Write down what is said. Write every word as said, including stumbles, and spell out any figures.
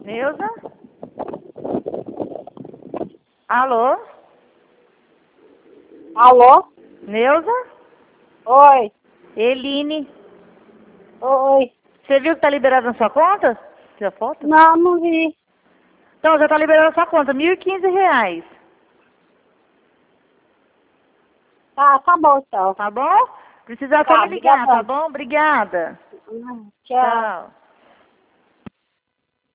Neuza? Alô? Alô? Neuza? Oi. Eline? Oi. Você viu que tá liberado na sua conta? Sua foto? Não, não vi. Então, já tá liberado na sua conta, mil e quinze reais. Tá, tá bom então. Tá bom? Precisar só Tá, me ligar, tá obrigadão. bom? Obrigada. Tchau. Tchau.